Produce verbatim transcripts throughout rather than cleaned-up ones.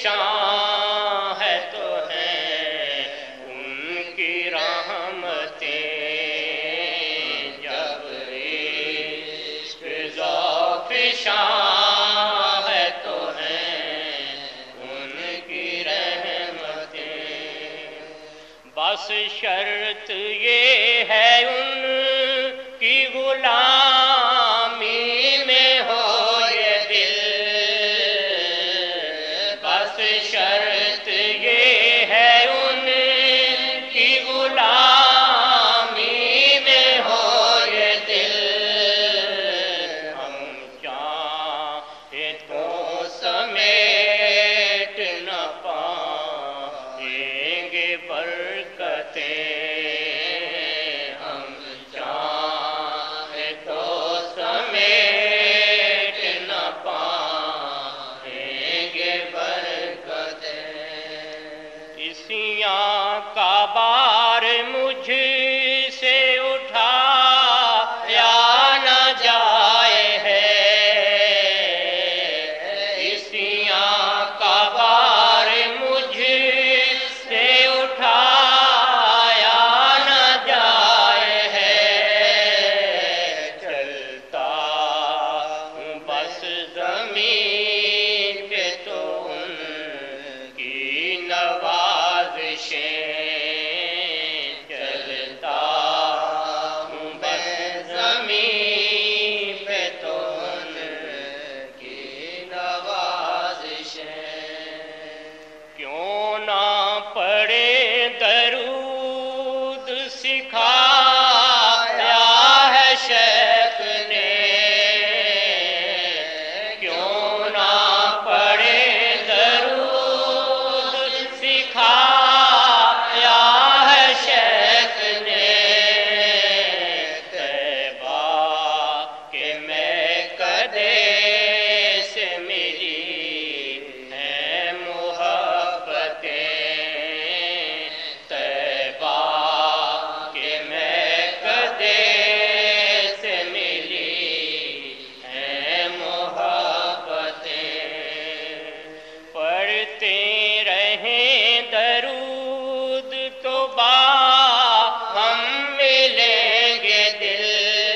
فشاں ہے تو ہے ان کی رحمتیں، جب عشق ذوق فشاں ہے تو ہے ان کی رحمتیں، بس شرط یہ ہے ان کی غلامی میں ہو یہ دل، بس شرط یہ ہے ان کی غلامی میں ہو یہ دل، ہم چاہیں تو سمیٹ نہ پائیں گے برکتیں، کا بار مجھ سے اٹھایا نہ جائے ہے، عیسیاں کا بار مجھ سے اٹھایا نہ جائے ہے، چلتا ہوں بس زمین پہ تو ان کی نوازشیں، چلتا ہوں بس زمین پہ تو ان کی نوازشیں، کیوں نہ پڑھے درود سکھایا ہے شیخ نے، کیوں نہ پڑھے درود سکھایا ہے شیخ نے، طیبہ کہ میں کدے سے ملی ہیں محبتیں، طیبہ کہ میں کدے سے ملی ہیں محبتیں، پڑھتے رہیں درود تو باہم ملیں گے دل،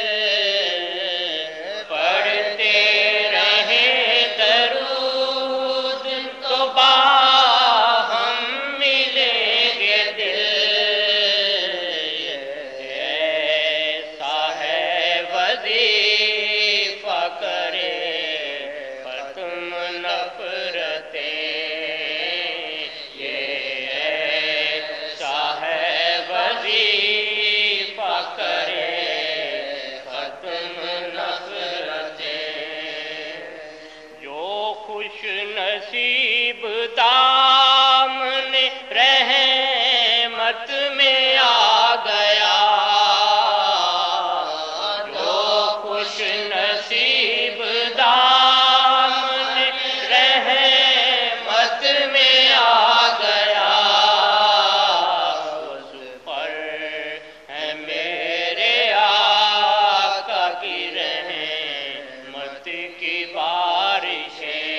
پڑھتے رہیں درود تو باہم ملیں گے دل، ایسا ہے وظیفہ کرے ختم نفرتیں، یہ ایسا ہے وظیفہ کرے ختم نفرتیں، جو خوش نصیب دامن رحمت میں آ گیا، جو خوش نصیب دامن رحمت میں آ گیا، اس پر ہے میرے آقا کی رحمت کی بارشیں،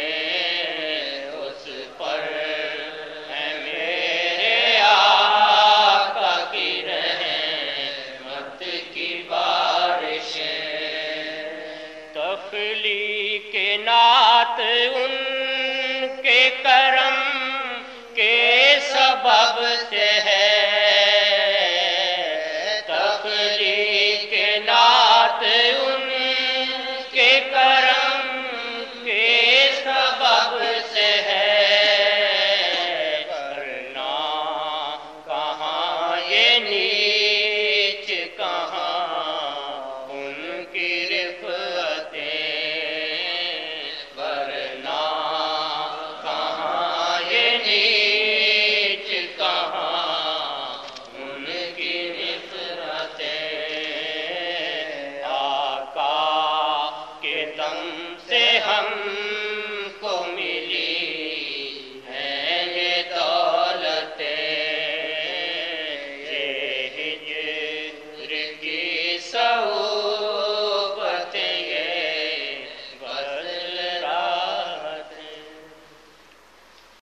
اس پر ہے میرے آقا کی رحمت کی بارشیں، تخلیق نعت ان کے